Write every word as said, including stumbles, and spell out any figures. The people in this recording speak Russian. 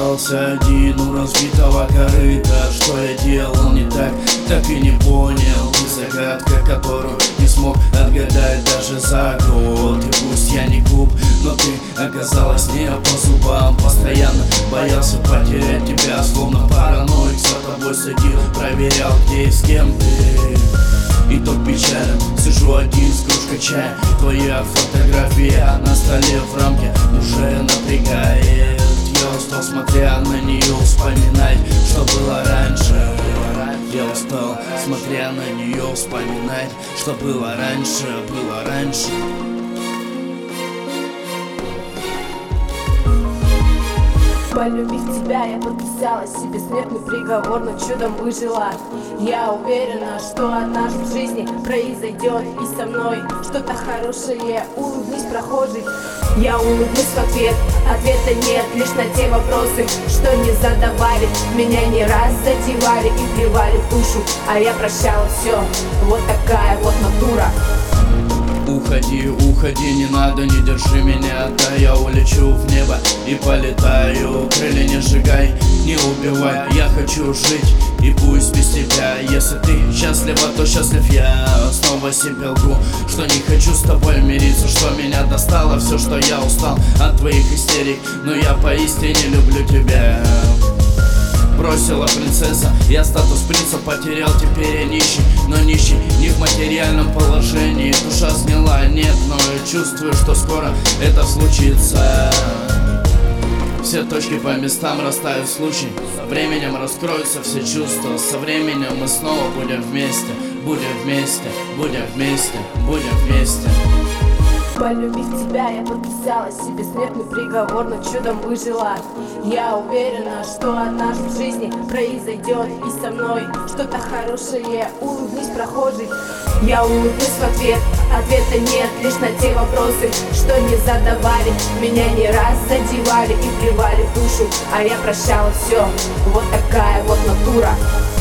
остался один у разбитого корыта. Что я делал не так, так и не понял. Ты загадка, которую не смог отгадать даже за год. И пусть я не глуп, но ты оказалась не по зубам. Постоянно боялся потерять тебя, словно параноик. За тобой следил, проверял, где и с кем ты. Итог печален, сижу один с кружкой чая. Твоя фотография на столе в рамке уже напрягает. Я устал, смотря на нее, вспоминать, что было раньше. Я устал, смотря на нее, вспоминать, что было раньше, было раньше. Полюбив тебя, я подписала себе смертный приговор, но чудом выжила. Я уверена, что однажды в жизни произойдет и со мной что-то хорошее. Улыбнись, прохожий. Я улыбнусь в ответ, ответа нет, лишь на те вопросы, что не задавали. Меня не раз задевали и плевали в душу, а я прощала все. Вот такая вот натура. Уходи, уходи, не надо, не держи меня. Да я улечу в небо и полетаю. Крылья не сжигай, не убивай. Я хочу жить и пусть без тебя. Если ты счастлива, то счастлив я. Снова себе лгу, что не хочу с тобой мириться, что меня достало все, что я устал от твоих истерик. Но я поистине люблю тебя. Бросила принцесса, я статус принца потерял, теперь я нищий. Но нищий не в материальном положении. Душа сгнила, нет, но я чувствую, что скоро это случится. Все точки по местам расставят случай. Со временем раскроются все чувства. Со временем мы снова будем вместе. Будем вместе, будем вместе, будем вместе. Полюбив тебя, я подписала себе смертный приговор, но чудом выжила. Я уверена, что однажды в жизни произойдет и со мной что-то хорошее. Улыбнись, прохожий. Я улыбнусь в ответ, ответа нет, лишь на те вопросы, что не задавали. Меня не раз задевали и плевали в душу, а я прощала все. Вот такая вот натура.